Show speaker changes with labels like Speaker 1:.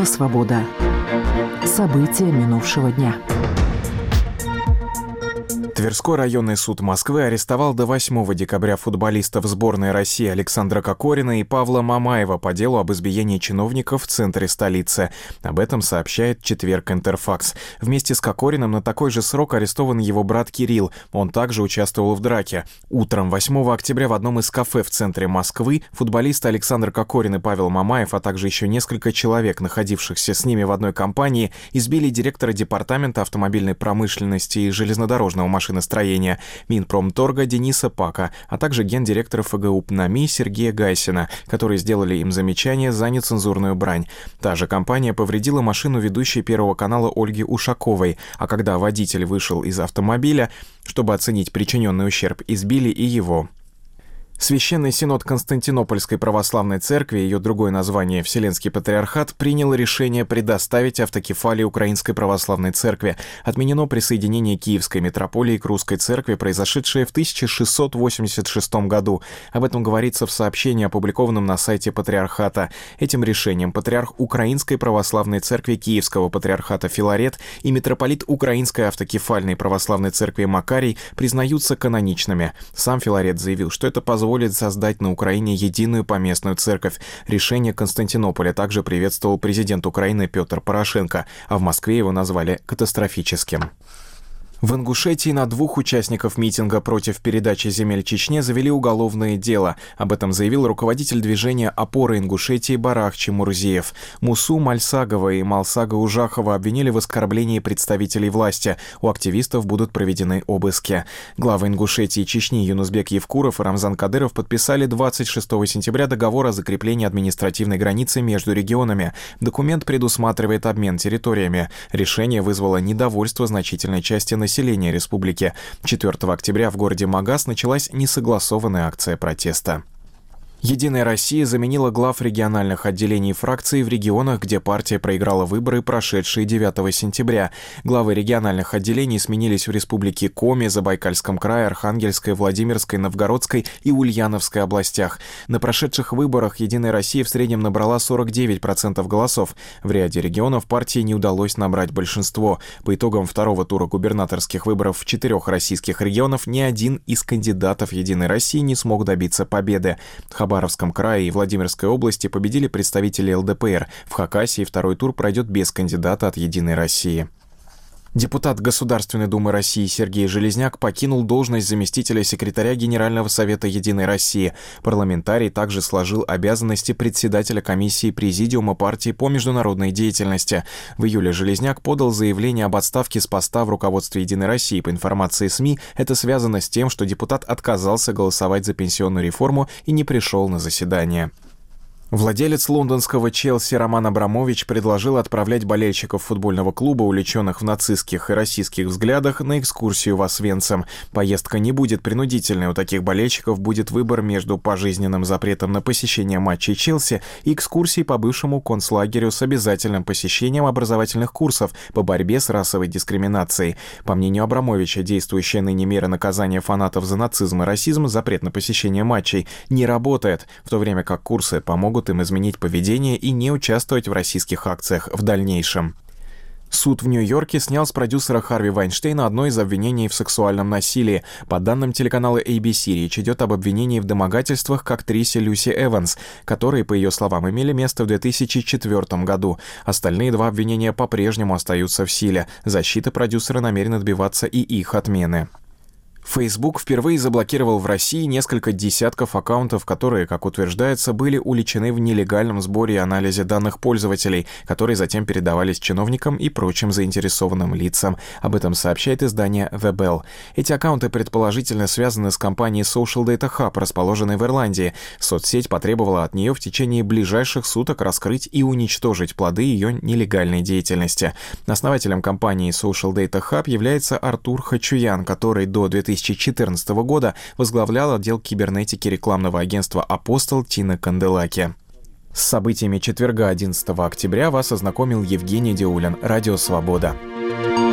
Speaker 1: Радио «Свобода». События минувшего дня.
Speaker 2: Тверской районный суд Москвы арестовал до 8 декабря футболистов сборной России Александра Кокорина и Павла Мамаева по делу об избиении чиновников в центре столицы. Об этом сообщает «Четверг Интерфакс». Вместе с Кокориным на такой же срок арестован его брат Кирилл. Он также участвовал в драке. Утром 8 октября в одном из кафе в центре Москвы футболисты Александр Кокорин и Павел Мамаев, а также еще несколько человек, находившихся с ними в одной компании, избили директора департамента автомобильной промышленности и железнодорожного машиностроения Минпромторга Дениса Пака, а также гендиректора ФГУ ПНАМИ Сергея Гайсина, которые сделали им замечание за нецензурную брань. Та же компания повредила машину ведущей Первого канала Ольги Ушаковой, а когда водитель вышел из автомобиля, чтобы оценить причиненный ущерб, избили и его. Священный Синод Константинопольской Православной Церкви, ее другое название Вселенский Патриархат, принял решение предоставить автокефалии Украинской Православной Церкви. Отменено присоединение Киевской митрополии к Русской Церкви, произошедшее в 1686 году. Об этом говорится в сообщении, опубликованном на сайте Патриархата. Этим решением патриарх Украинской Православной Церкви Киевского Патриархата Филарет и митрополит Украинской автокефальной Православной Церкви Макарий признаются каноничными. Сам Филарет заявил, что это позволит создать на Украине единую поместную церковь. Решение Константинополя также приветствовал президент Украины Петр Порошенко, а в Москве его назвали катастрофическим. В Ингушетии на 2 участников митинга против передачи земель Чечне завели уголовное дело. Об этом заявил руководитель движения «Опора Ингушетии» Барах Чемурзиев. Мусу Мальсагова и Малсага Ужахова обвинили в оскорблении представителей власти. У активистов будут проведены обыски. Главы Ингушетии и Чечни Юнусбек Евкуров и Рамзан Кадыров подписали 26 сентября договор о закреплении административной границы между регионами. Документ предусматривает обмен территориями. Решение вызвало недовольство значительной части населения республики. 4 октября в городе Магас началась несогласованная акция протеста. «Единая Россия» заменила глав региональных отделений фракций в регионах, где партия проиграла выборы, прошедшие 9 сентября. Главы региональных отделений сменились в республике Коми, Забайкальском крае, Архангельской, Владимирской, Новгородской и Ульяновской областях. На прошедших выборах «Единая Россия» в среднем набрала 49% голосов. В ряде регионов партии не удалось набрать большинство. По итогам второго тура губернаторских выборов в 4 российских регионах ни один из кандидатов «Единой России» не смог добиться победы. В Хабаровском крае и Владимирской области победили представители ЛДПР. В Хакасии второй тур пройдет без кандидата от «Единой России». Депутат Государственной Думы России Сергей Железняк покинул должность заместителя секретаря Генерального совета «Единой России». Парламентарий также сложил обязанности председателя комиссии Президиума партии по международной деятельности. В июле Железняк подал заявление об отставке с поста в руководстве «Единой России». По информации СМИ, это связано с тем, что депутат отказался голосовать за пенсионную реформу и не пришел на заседание. Владелец лондонского «Челси» Роман Абрамович предложил отправлять болельщиков футбольного клуба, увлеченных в нацистских и российских взглядах, на экскурсию в Освенцим. Поездка не будет принудительной. У таких болельщиков будет выбор между пожизненным запретом на посещение матчей «Челси» и экскурсией по бывшему концлагерю с обязательным посещением образовательных курсов по борьбе с расовой дискриминацией. По мнению Абрамовича, действующая ныне мера наказания фанатов за нацизм и расизм, запрет на посещение матчей, не работает, в то время как курсы помогут им изменить поведение и не участвовать в российских акциях в дальнейшем. Суд в Нью-Йорке снял с продюсера Харви Вайнштейна одно из обвинений в сексуальном насилии. По данным телеканала ABC, речь идет об обвинении в домогательствах к актрисе Люси Эванс, которые, по ее словам, имели место в 2004 году. Остальные 2 обвинения по-прежнему остаются в силе. Защита продюсера намерена добиваться и их отмены. Facebook впервые заблокировал в России несколько десятков аккаунтов, которые, как утверждается, были уличены в нелегальном сборе и анализе данных пользователей, которые затем передавались чиновникам и прочим заинтересованным лицам. Об этом сообщает издание The Bell. Эти аккаунты предположительно связаны с компанией Social Data Hub, расположенной в Ирландии. Соцсеть потребовала от нее в течение ближайших суток раскрыть и уничтожить плоды ее нелегальной деятельности. Основателем компании Social Data Hub является Артур Хачуян, который до 2014 года возглавлял отдел кибернетики рекламного агентства «Апостол» Тины Канделаки. С событиями четверга 11 октября вас ознакомил Евгений Диулин, Радио «Свобода».